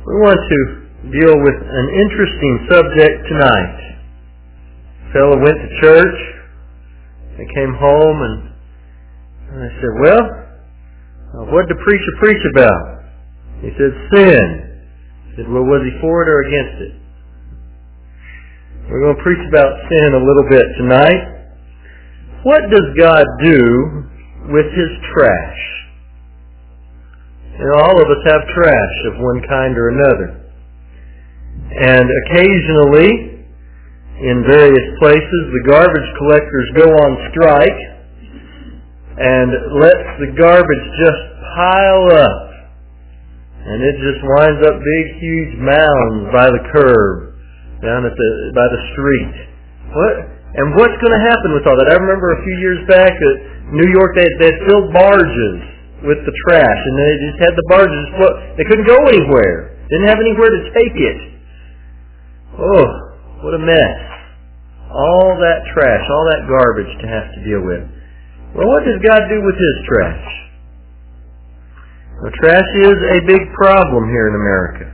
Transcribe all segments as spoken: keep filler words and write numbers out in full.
We want to deal with an interesting subject tonight. A fellow went to church, and came home, and I said, well, what did the preacher preach about? He said, sin. I said, well, was he for it or against it? We're going to preach about sin a little bit tonight. What does God do with His trash? You know, all of us have trash of one kind or another. And occasionally, in various places, the garbage collectors go on strike and lets the garbage just pile up. And it just winds up big, huge mounds by the curb, down at the by the street. What? And what's going to happen with all that? I remember a few years back at New York, they they filled barges with the trash, and they just had the barges float. They couldn't go anywhere. Didn't have anywhere to take it. Oh, what a mess. All that trash, all that garbage to have to deal with. Well, what does God do with His trash? Well, trash is a big problem here in America.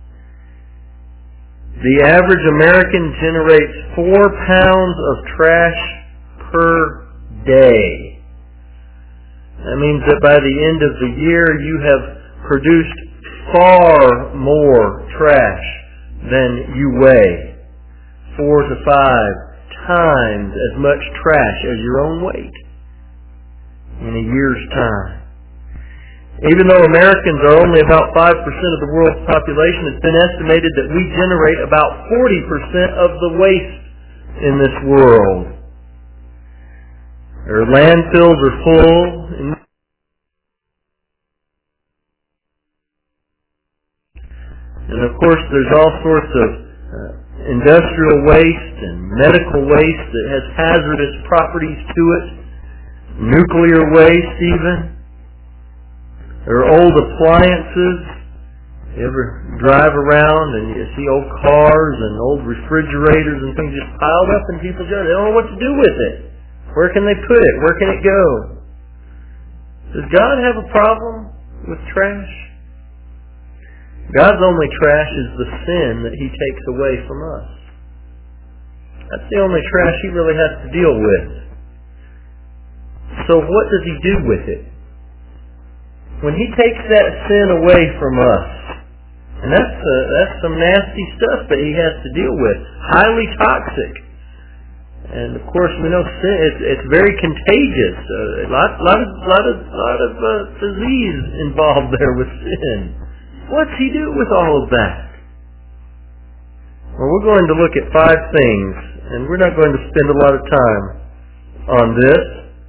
The average American generates four pounds of trash per day. That means that by the end of the year, you have produced far more trash than you weigh. Four to five times as much trash as your own weight in a year's time. Even though Americans are only about five percent of the world's population, it's been estimated that we generate about forty percent of the waste in this world. Our landfills are full. And of course, there's all sorts of uh, industrial waste and medical waste that has hazardous properties to it. Nuclear waste even. There are old appliances. You ever drive around and you see old cars and old refrigerators and things just piled up in people's yards. They don't know what to do with it. Where can they put it? Where can it go? Does God have a problem with trash? God's only trash is the sin that He takes away from us. That's the only trash He really has to deal with. So what does He do with it? When He takes that sin away from us, and that's, uh, that's some nasty stuff that He has to deal with, highly toxic. And of course, we know sin, it's, it's very contagious. Uh, a lot, lot of, lot of, lot of uh, disease involved there with sin. What's He do with all of that? Well, we're going to look at five things, and we're not going to spend a lot of time on this.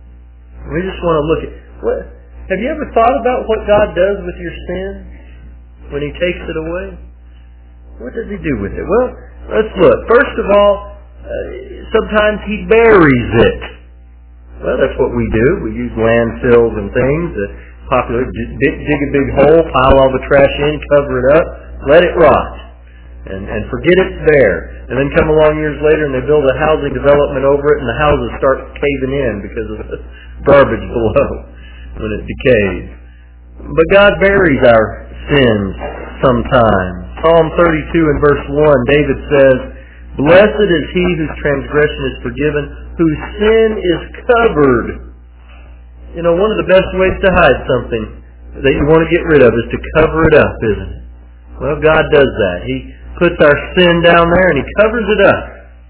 We just want to look at, what, have you ever thought about what God does with your sin when He takes it away? What does He do with it? Well, let's look. First of all, uh, sometimes He buries it. Well, that's what we do. We use landfills and things that popular, dig, dig a big hole, pile all the trash in, cover it up, let it rot, and, and forget it's there. And then come along years later and they build a housing development over it, and the houses start caving in because of the garbage below when it decays. But God buries our sins sometimes. Psalm thirty-two and verse one, David says, "Blessed is he whose transgression is forgiven, whose sin is covered." You know, one of the best ways to hide something that you want to get rid of is to cover it up, isn't it? Well, God does that. He puts our sin down there and He covers it up.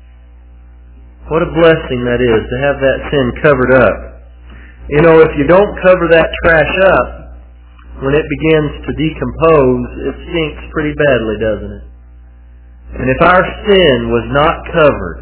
What a blessing that is to have that sin covered up. You know, if you don't cover that trash up, when it begins to decompose, it stinks pretty badly, doesn't it? And if our sin was not covered,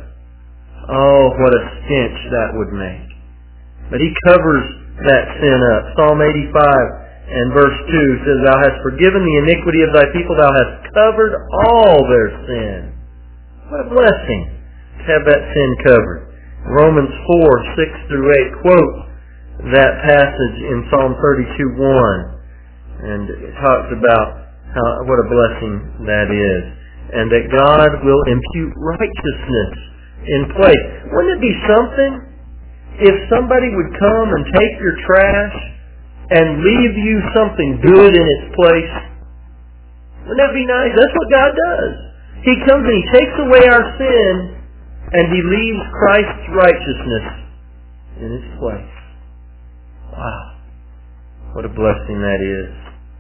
oh, what a stench that would make. But He covers that sin up. Psalm eighty-five and verse two says, "Thou hast forgiven the iniquity of Thy people, Thou hast covered all their sin." What a blessing to have that sin covered. Romans four, six through eight quotes that passage in Psalm thirty-two, one. And it talks about how, what a blessing that is. And that God will impute righteousness in place. Wouldn't it be something if somebody would come and take your trash and leave you something good in its place? Wouldn't that be nice? That's what God does. He comes and He takes away our sin, and He leaves Christ's righteousness in its place. Wow. What a blessing that is.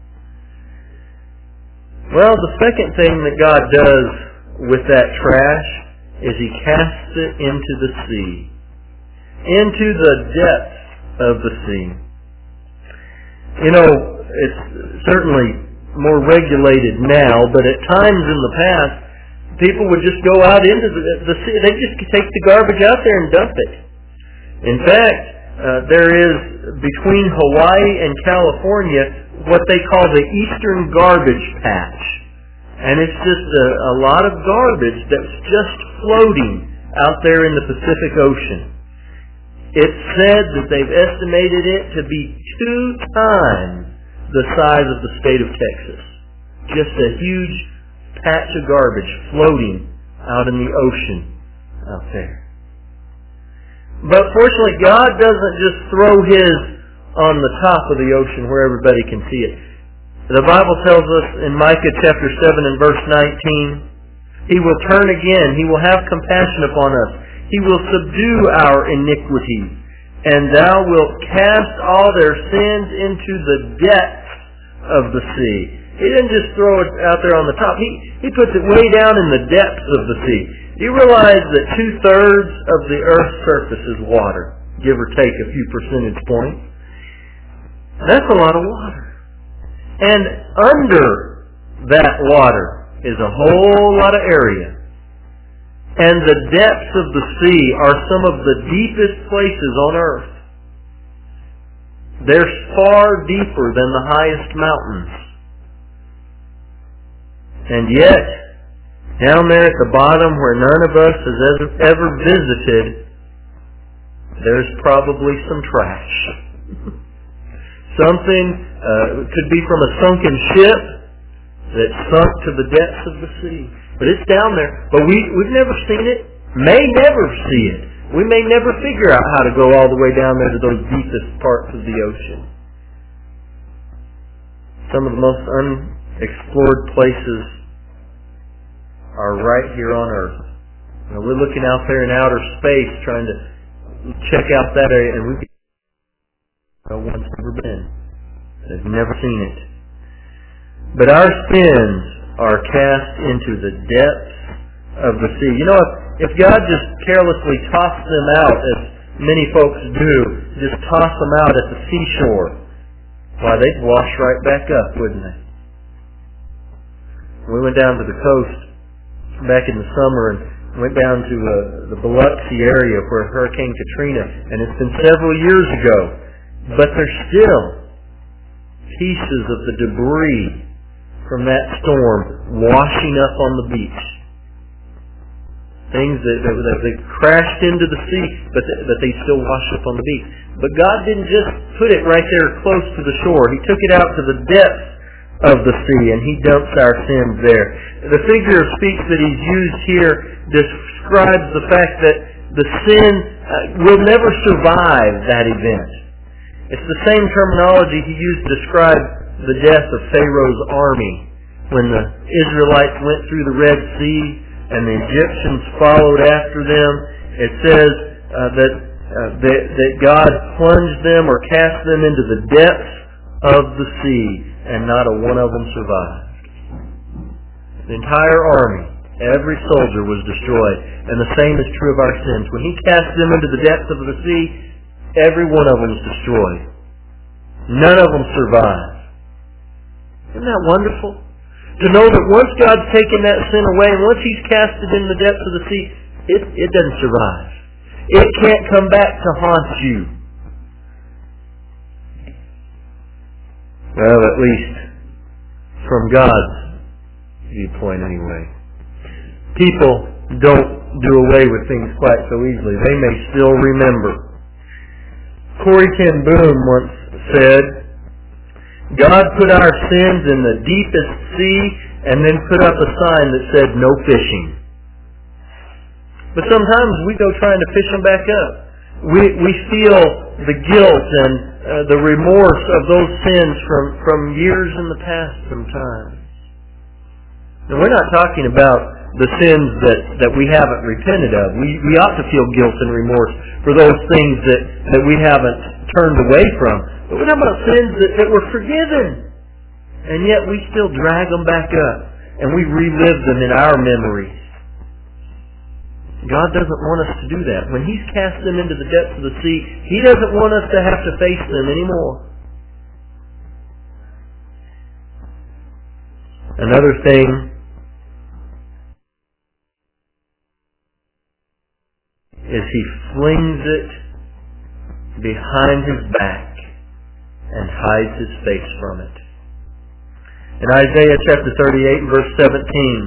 Well, the second thing that God does with that trash is He casts it into the sea. Into the depths of the sea. You know, it's certainly more regulated now, but at times in the past, people would just go out into the, the sea. They just take the garbage out there and dump it. In fact, uh, there is, between Hawaii and California, what they call the Eastern Garbage Patch. And it's just a, a lot of garbage that's just floating out there in the Pacific Ocean. It's said that they've estimated it to be two times the size of the state of Texas. Just a huge patch of garbage floating out in the ocean out there. But fortunately, God doesn't just throw His on the top of the ocean where everybody can see it. The Bible tells us in Micah chapter seven and verse nineteen, He will turn again, He will have compassion upon us. He will subdue our iniquities, and Thou wilt cast all their sins into the depths of the sea. He didn't just throw it out there on the top. He, he puts it way down in the depths of the sea. You realize that two-thirds of the earth's surface is water, give or take a few percentage points. That's a lot of water. And under that water is a whole lot of area. And the depths of the sea are some of the deepest places on earth. They're far deeper than the highest mountains. And yet, down there at the bottom where none of us has ever, ever visited, there's probably some trash. Something uh, could be from a sunken ship that sunk to the depths of the sea. But it's down there. But we, we've never seen it, may never see it. We may never figure out how to go all the way down there to those deepest parts of the ocean. Some of the most unexplored places are right here on Earth. You know, we're looking out there in outer space trying to check out that area, and we no one's ever been. They've never seen it. But our sins are cast into the depths of the sea. You know, if, if God just carelessly tossed them out, as many folks do, just toss them out at the seashore, why, they'd wash right back up, wouldn't they? We went down to the coast back in the summer and went down to uh, the Biloxi area where Hurricane Katrina, and it's been several years ago, but there's still pieces of the debris from that storm washing up on the beach. Things that, that, that they crashed into the sea, but, th- but they still wash up on the beach. But God didn't just put it right there close to the shore. He took it out to the depths of the sea, and He dumps our sins there. The figure of speech that He's used here describes the fact that the sin uh, will never survive that event. It's the same terminology He used to describe the death of Pharaoh's army when the Israelites went through the Red Sea and the Egyptians followed after them. It says uh, that, uh, that that God plunged them or cast them into the depths of the sea, and not a one of them survived. The entire army, every soldier was destroyed, and the same is true of our sins. When He cast them into the depths of the sea, every one of them is destroyed. None of them survived. Isn't that wonderful? To know that once God's taken that sin away, and once He's cast it in the depths of the sea, it, it doesn't survive. It can't come back to haunt you. Well, at least from God's viewpoint anyway. People don't do away with things quite so easily. They may still remember. Corrie ten Boom once said, God put our sins in the deepest sea and then put up a sign that said, no fishing. But sometimes we go trying to fish them back up. We we feel the guilt and uh, the remorse of those sins from, from years in the past sometimes. Now, we're not talking about the sins that, that we haven't repented of. We, we ought to feel guilt and remorse for those things that, that we haven't turned away from. But we're talking about sins that, that were forgiven. And yet we still drag them back up. And we relive them in our memories. God doesn't want us to do that. When He's cast them into the depths of the sea, He doesn't want us to have to face them anymore. Another thing is He flings it behind His back and hides His face from it. In Isaiah chapter thirty-eight and verse seventeen,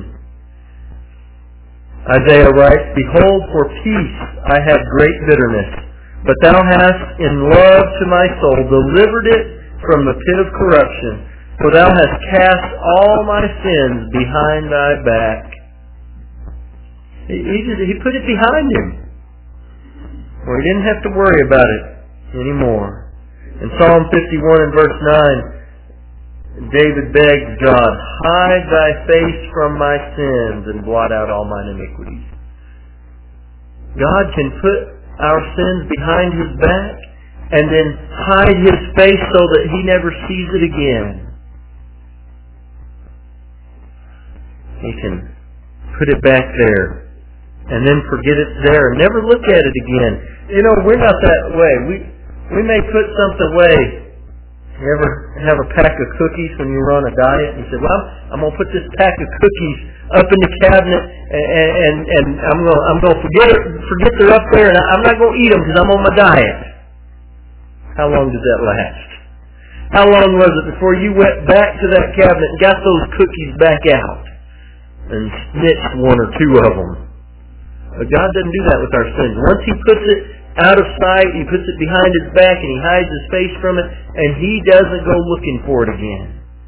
Isaiah writes, "Behold, for peace I have great bitterness, but thou hast in love to my soul delivered it from the pit of corruption, for thou hast cast all my sins behind thy back." He, he, just, he put it behind Him, where He didn't have to worry about it anymore. In Psalm fifty-one and verse nine, David begs God, "Hide thy face from my sins and blot out all mine iniquities." God can put our sins behind His back and then hide His face so that He never sees it again. He can put it back there and then forget it's there and never look at it again. You know, we're not that way. We we may put something away. You ever have a pack of cookies when you were on a diet and you say, "Well, I'm going to put this pack of cookies up in the cabinet and, and, and I'm going to I'm going to forget it, forget they're up there and I'm not going to eat them because I'm on my diet." How long did that last? How long was it before you went back to that cabinet and got those cookies back out and snitched one or two of them? But God doesn't do that with our sins. Once He puts it out of sight, He puts it behind His back and He hides His face from it, and He doesn't go looking for it again.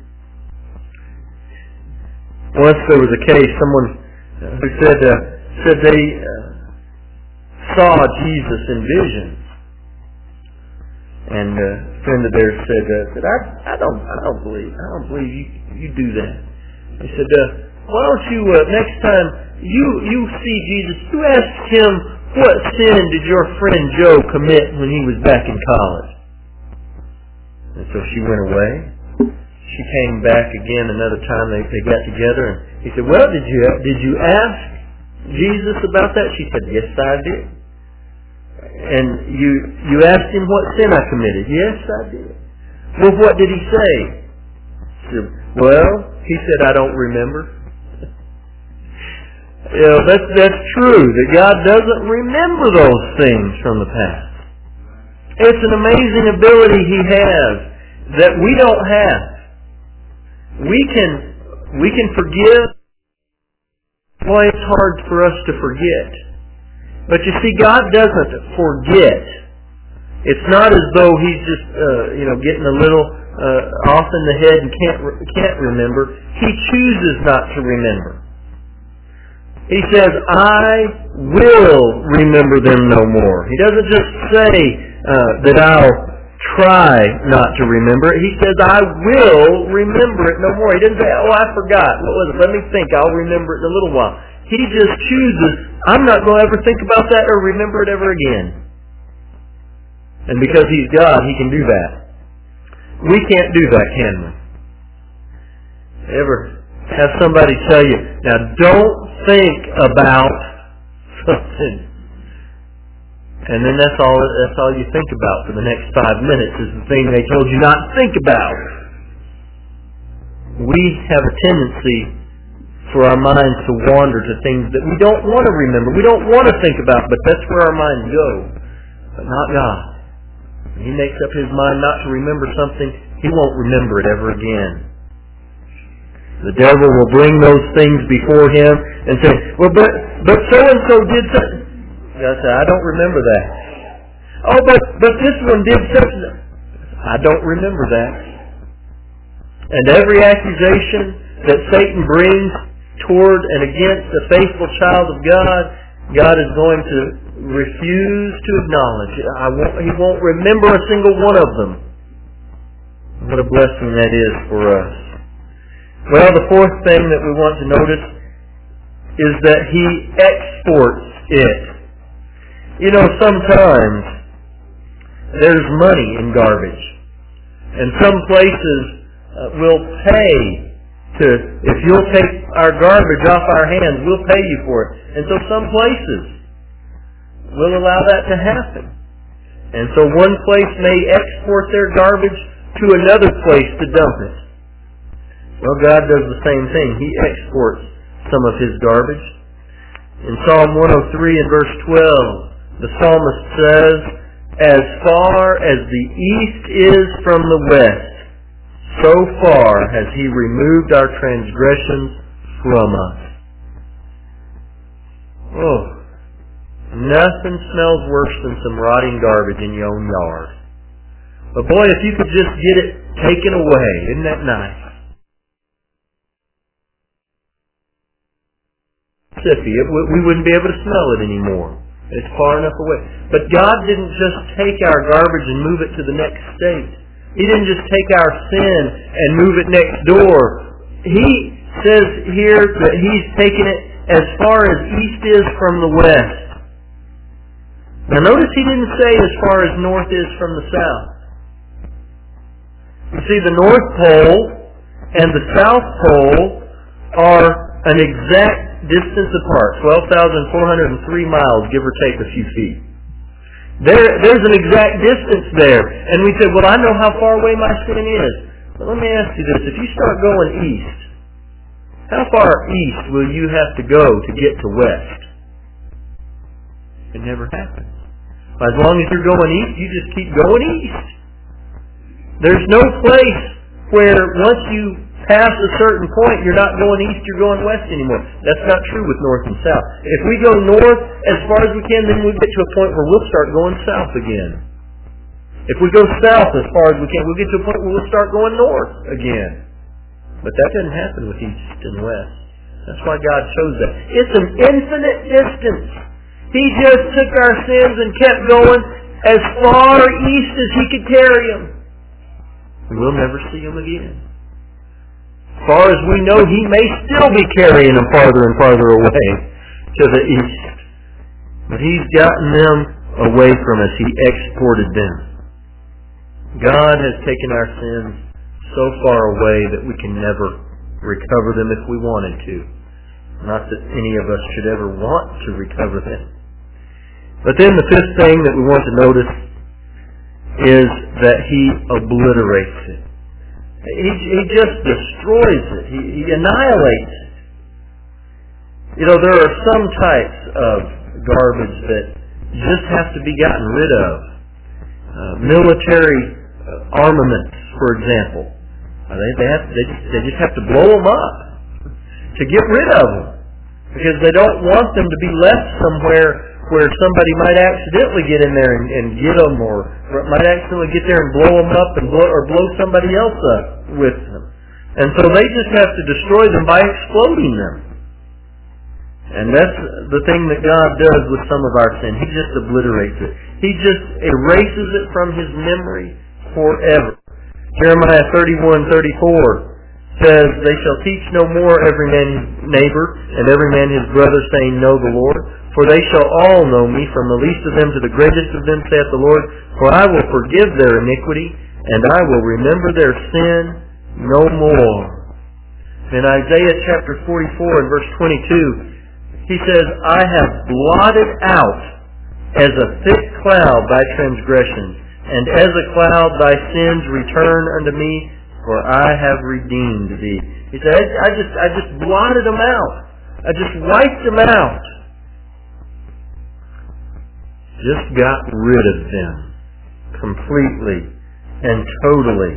Once there was a case, someone who said uh, said they uh, saw Jesus in visions, and uh, a friend of theirs said, uh, said I, I don't I don't believe I don't believe you you do that. He said, uh, "Why don't you uh, next time you you see Jesus, you ask Him, what sin did your friend Joe commit when he was back in college?" And so she went away. She came back again another time. They, they got together, and he said, "Well, did you did you ask Jesus about that?" She said, "Yes, I did." "And you you asked Him what sin I committed?" "Yes, I did." "Well, what did He say?" She said, "Well, He said, I don't remember." You know, that's, that's true, that God doesn't remember those things from the past. It's an amazing ability He has that we don't have. We can, we can forgive. Boy, it's hard for us to forget. But you see, God doesn't forget. It's not as though He's just, uh, you know, getting a little uh, off in the head and can't can't remember. He chooses not to remember. He says, "I will remember them no more." He doesn't just say uh, that I'll try not to remember it. He says, "I will remember it no more." He didn't say, "Oh, I forgot. What was it? Let me think. I'll remember it in a little while." He just chooses, "I'm not going to ever think about that or remember it ever again." And because He's God, He can do that. We can't do that, can we? Ever have somebody tell you, "Now don't think about something," and then that's all that's all you think about for the next five minutes is the thing they told you not to think about. We have a tendency for our minds to wander to things that we don't want to remember, we don't want to think about, but that's where our minds go. But not God. When He makes up His mind not to remember something, He won't remember it ever again. The devil will bring those things before Him and say, "Well, but but so-and-so did something." God said, "I don't remember that." "Oh, but, but this one did something." "I don't remember that." And every accusation that Satan brings toward and against a faithful child of God, God is going to refuse to acknowledge. I won't, He won't remember a single one of them. What a blessing that is for us. Well, the fourth thing that we want to notice is that He exports it. You know, sometimes there's money in garbage. And some places uh, will pay to, if you'll take our garbage off our hands, we'll pay you for it. And so some places will allow that to happen. And so one place may export their garbage to another place to dump it. Well, God does the same thing. He exports some of His garbage. In Psalm one oh three and verse twelve, the psalmist says, "As far as the east is from the west, so far has He removed our transgressions from us." Oh, nothing smells worse than some rotting garbage in your own yard. But boy, if you could just get it taken away, isn't that nice? Mississippi, it, we wouldn't be able to smell it anymore. It's far enough away. But God didn't just take our garbage and move it to the next state. He didn't just take our sin and move it next door. He says here that He's taken it as far as east is from the west. Now notice He didn't say as far as north is from the south. You see, the North Pole and the South Pole are an exact distance apart, twelve thousand four hundred three miles, give or take a few feet. There, there's an exact distance there. And we said, well, I know how far away my sin is. But let me ask you this. If you start going east, how far east will you have to go to get to west? It never happens. As long as you're going east, you just keep going east. There's no place where once you pass a certain point, you're not going east, you're going west anymore. That's not true with north and south. If we go north as far as we can, then we'll get to a point where we'll start going south again. If we go south as far as we can, we'll get to a point where we'll start going north again. But that doesn't happen with east and west. That's why God chose that. It's an infinite distance. He just took our sins and kept going as far east as He could carry them. And we'll never see them again. As far as we know, He may still be carrying them farther and farther away to the east. But He's gotten them away from us. He exported them. God has taken our sins so far away that we can never recover them if we wanted to. Not that any of us should ever want to recover them. But then the fifth thing that we want to notice is that He obliterates it. He, he just destroys it. He, he annihilates it. You know, there are some types of garbage that just have to be gotten rid of. Uh, military uh, armaments, for example. Uh, they, they, have, they, just, they just have to blow them up to get rid of them. Because they don't want them to be left somewhere where somebody might accidentally get in there and, and get them, or might accidentally get there and blow them up, and blow, or blow somebody else up with them. And so they just have to destroy them by exploding them. And that's the thing that God does with some of our sin. He just obliterates it. He just erases it from His memory forever. Jeremiah thirty-one thirty-four says, "They shall teach no more every man his neighbor, and every man his brother, saying, Know the Lord. For they shall all know me, from the least of them to the greatest of them, saith the Lord. For I will forgive their iniquity, and I will remember their sin no more." In Isaiah chapter forty-four and verse twenty-two, he says, "I have blotted out as a thick cloud thy transgressions, and as a cloud thy sins return unto me, for I have redeemed thee." He said, I just, I just blotted them out. I just wiped them out. Just got rid of them completely and totally.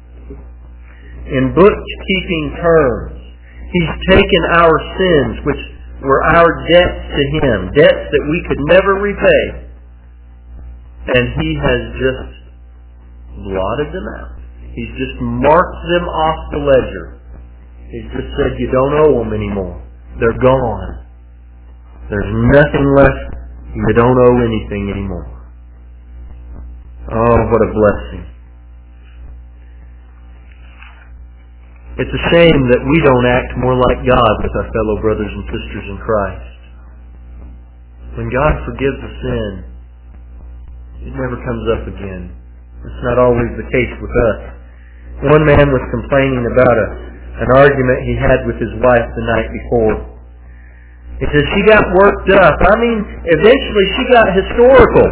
In bookkeeping terms, He's taken our sins, which were our debts to Him, debts that we could never repay, and He has just blotted them out. He's just marked them off the ledger. He's just said, you don't owe them anymore. They're gone. There's nothing left. You don't owe anything anymore. Oh, what a blessing. It's a shame that we don't act more like God with our fellow brothers and sisters in Christ. When God forgives a sin, it never comes up again. It's not always the case with us. One man was complaining about a, an argument he had with his wife the night before. He said she got worked up. I mean, eventually she got historical.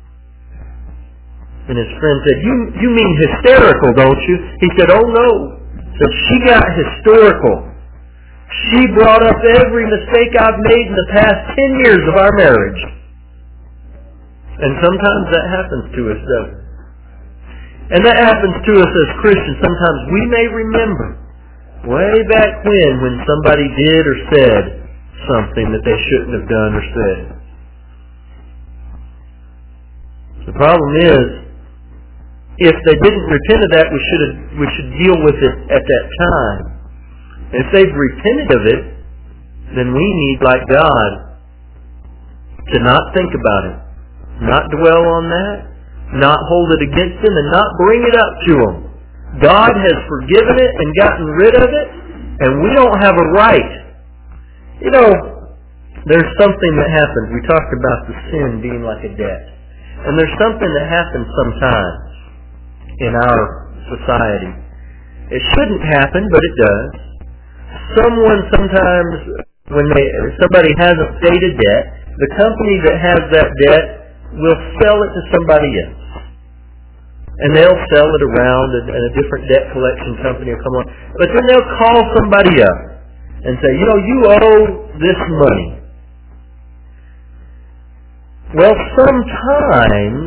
And his friend said, you, you mean hysterical, don't you? He said, oh no. So she got historical. She brought up every mistake I've made in the past ten years of our marriage. And sometimes that happens to us, doesn't it? And that happens to us as Christians. Sometimes we may remember way back when, when somebody did or said something that they shouldn't have done or said. The problem is, if they didn't repent of that, we should have, we should deal with it at that time. If they've repented of it, then we need, like God, to not think about it, not dwell on that, not hold it against them, and not bring it up to them. God has forgiven it and gotten rid of it, and we don't have a right. You know, there's something that happens. We talked about the sin being like a debt. And there's something that happens sometimes in our society. It shouldn't happen, but it does. Someone sometimes, when they, somebody hasn't paid a debt, the company that has that debt will sell it to somebody else. And they'll sell it around, and, and a different debt collection company will come on. But then they'll call somebody up and say, you know, you owe this money. Well, sometimes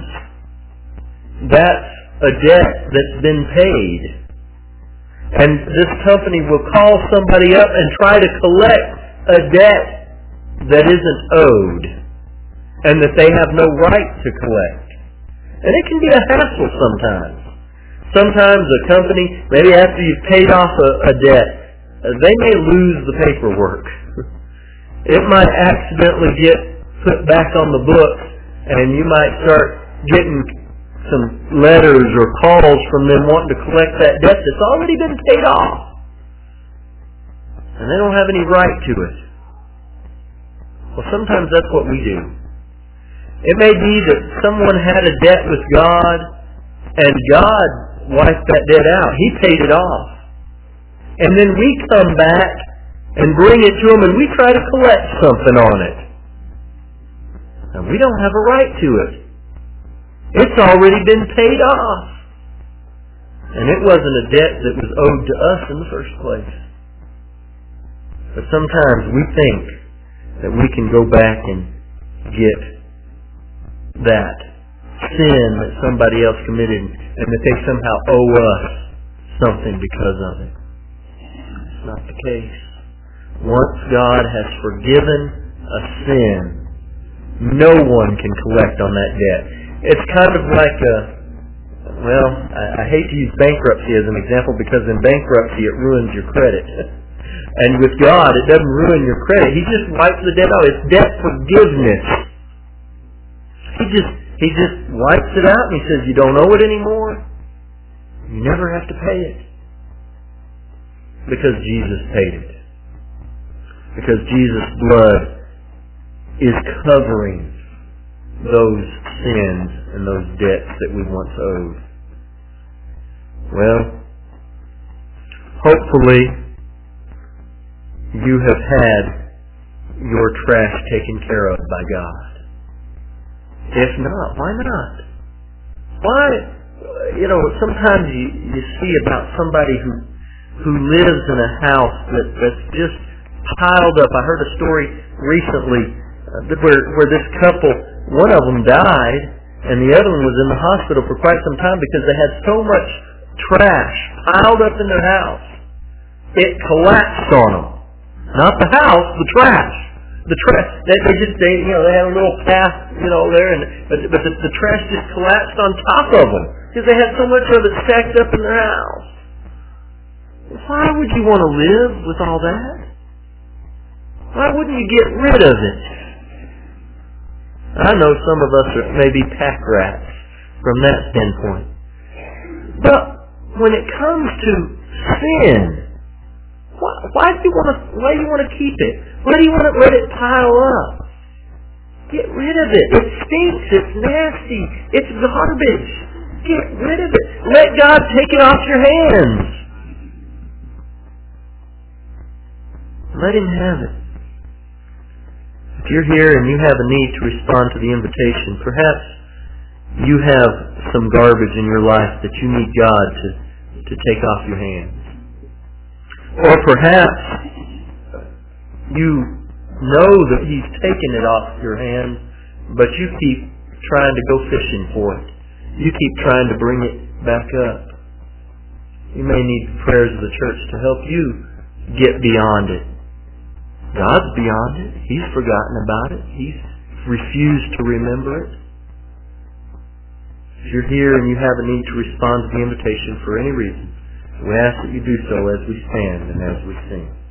that's a debt that's been paid. And this company will call somebody up and try to collect a debt that isn't owed and that they have no right to collect. And it can be a hassle sometimes. Sometimes a company, maybe after you've paid off a, a debt, they may lose the paperwork. It might accidentally get put back on the books, and you might start getting some letters or calls from them wanting to collect that debt that's already been paid off. And they don't have any right to it. Well, sometimes that's what we do. It may be that someone had a debt with God, and God wiped that debt out. He paid it off. And then we come back and bring it to Him, and we try to collect something on it. And we don't have a right to it. It's already been paid off. And it wasn't a debt that was owed to us in the first place. But sometimes we think that we can go back and get that sin that somebody else committed and that they somehow owe us something because of it. It's not the case. Once God has forgiven a sin, no one can collect on that debt. It's kind of like a, well, I, I hate to use bankruptcy as an example because in bankruptcy it ruins your credit. And with God it doesn't ruin your credit. He just wipes the debt out. It's debt forgiveness. He just He just wipes it out and He says, you don't owe it anymore. You never have to pay it. Because Jesus paid it. Because Jesus' blood is covering those sins and those debts that we once owed. Well, hopefully you have had your trash taken care of by God. If not, why not? Why, you know, sometimes you, you see about somebody who who lives in a house that, that's just piled up. I heard a story recently uh, where where this couple, one of them died, and the other one was in the hospital for quite some time because they had so much trash piled up in their house. It collapsed on them. Not the house, the trash. The trash. They, they just, they, you know, they had a little path, you know, there, and but, but the, the trash just collapsed on top of them because they had so much of it stacked up in their house. Why would you want to live with all that? Why wouldn't you get rid of it? I know some of us are maybe pack rats from that standpoint. But when it comes to sin, why do you want to? Why do you want to keep it? Why do you want to let it pile up? Get rid of it. It stinks. It's nasty. It's garbage. Get rid of it. Let God take it off your hands. Let Him have it. If you're here and you have a need to respond to the invitation, perhaps you have some garbage in your life that you need God to, to take off your hands. Or perhaps you know that He's taken it off your hands, but you keep trying to go fishing for it. You keep trying to bring it back up. You may need the prayers of the church to help you get beyond it. God's beyond it. He's forgotten about it. He's refused to remember it. If you're here and you have a need to respond to the invitation for any reason, we ask that you do so as we stand and as we sing.